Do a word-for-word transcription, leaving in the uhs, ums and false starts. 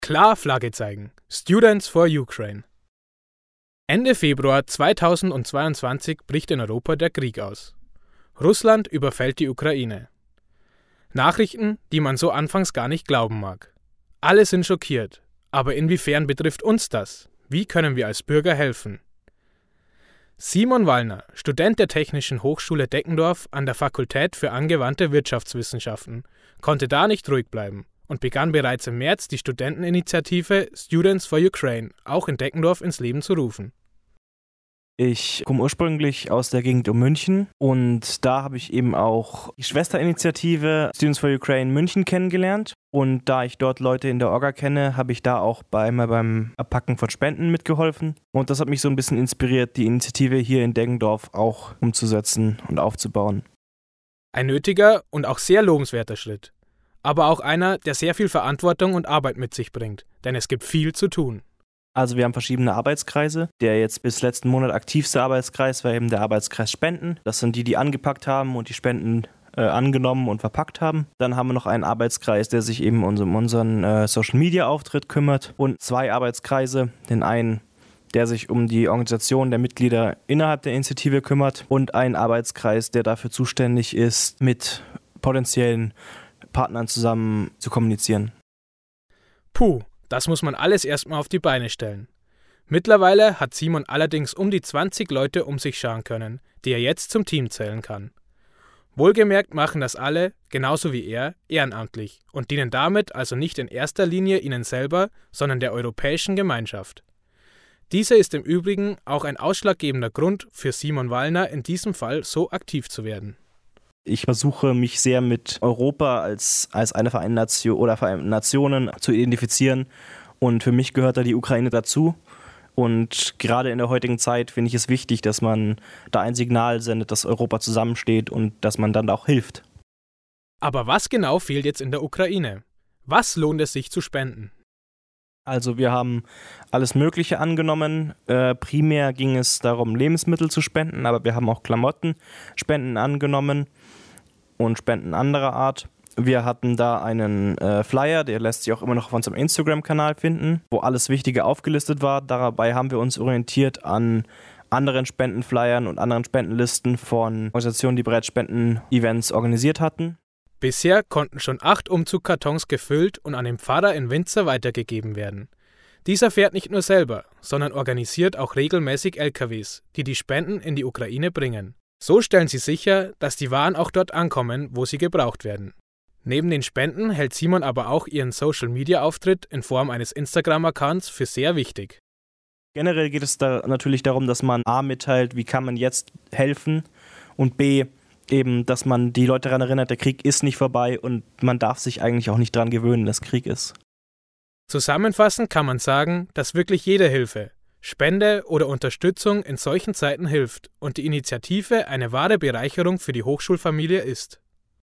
Klar Flagge zeigen. Students for Ukraine. Ende Februar zweitausendzweiundzwanzig bricht in Europa der Krieg aus. Russland überfällt die Ukraine. Nachrichten, die man so anfangs gar nicht glauben mag. Alle sind schockiert. Aber inwiefern betrifft uns das? Wie können wir als Bürger helfen? Simon Wallner, Student der Technischen Hochschule Deckendorf an der Fakultät für angewandte Wirtschaftswissenschaften, konnte da nicht ruhig bleiben und begann bereits im März die Studenteninitiative Students for Ukraine auch in Deckendorf ins Leben zu rufen. Ich komme ursprünglich aus der Gegend um München und da habe ich eben auch die Schwesterinitiative Students for Ukraine München kennengelernt. Und da ich dort Leute in der Orga kenne, habe ich da auch einmal beim Abpacken von Spenden mitgeholfen. Und das hat mich so ein bisschen inspiriert, die Initiative hier in Deggendorf auch umzusetzen und aufzubauen. Ein nötiger und auch sehr lobenswerter Schritt. Aber auch einer, der sehr viel Verantwortung und Arbeit mit sich bringt, denn es gibt viel zu tun. Also wir haben verschiedene Arbeitskreise. Der jetzt bis letzten Monat aktivste Arbeitskreis war eben der Arbeitskreis Spenden. Das sind die, die angepackt haben und die Spenden äh, angenommen und verpackt haben. Dann haben wir noch einen Arbeitskreis, der sich eben um unseren äh, Social-Media-Auftritt kümmert. Und zwei Arbeitskreise, den einen, der sich um die Organisation der Mitglieder innerhalb der Initiative kümmert und einen Arbeitskreis, der dafür zuständig ist, mit potenziellen Partnern zusammen zu kommunizieren. Puh. Das muss man alles erstmal auf die Beine stellen. Mittlerweile hat Simon allerdings um die zwanzig Leute um sich scharen können, die er jetzt zum Team zählen kann. Wohlgemerkt machen das alle, genauso wie er, ehrenamtlich und dienen damit also nicht in erster Linie ihnen selber, sondern der europäischen Gemeinschaft. Diese ist im Übrigen auch ein ausschlaggebender Grund für Simon Wallner, in diesem Fall so aktiv zu werden. Ich versuche mich sehr mit Europa als, als eine Vereinten Nation oder Vereinten Nationen zu identifizieren und für mich gehört da die Ukraine dazu und gerade in der heutigen Zeit finde ich es wichtig, dass man da ein Signal sendet, dass Europa zusammensteht und dass man dann auch hilft. Aber was genau fehlt jetzt in der Ukraine? Was lohnt es sich zu spenden? Also wir haben alles Mögliche angenommen. Äh, primär ging es darum, Lebensmittel zu spenden, aber wir haben auch Klamottenspenden angenommen und Spenden anderer Art. Wir hatten da einen äh, Flyer, der lässt sich auch immer noch auf unserem Instagram-Kanal finden, wo alles Wichtige aufgelistet war. Dabei haben wir uns orientiert an anderen Spendenflyern und anderen Spendenlisten von Organisationen, die bereits Spenden-Events organisiert hatten. Bisher konnten schon acht Umzugkartons gefüllt und an den Pfarrer in Winzer weitergegeben werden. Dieser fährt nicht nur selber, sondern organisiert auch regelmäßig L K Ws, die die Spenden in die Ukraine bringen. So stellen sie sicher, dass die Waren auch dort ankommen, wo sie gebraucht werden. Neben den Spenden hält Simon aber auch ihren Social-Media-Auftritt in Form eines Instagram-Accounts für sehr wichtig. Generell geht es da natürlich darum, dass man A mitteilt, wie kann man jetzt helfen und B eben, dass man die Leute daran erinnert, der Krieg ist nicht vorbei und man darf sich eigentlich auch nicht daran gewöhnen, dass Krieg ist. Zusammenfassend kann man sagen, dass wirklich jede Hilfe, Spende oder Unterstützung in solchen Zeiten hilft und die Initiative eine wahre Bereicherung für die Hochschulfamilie ist.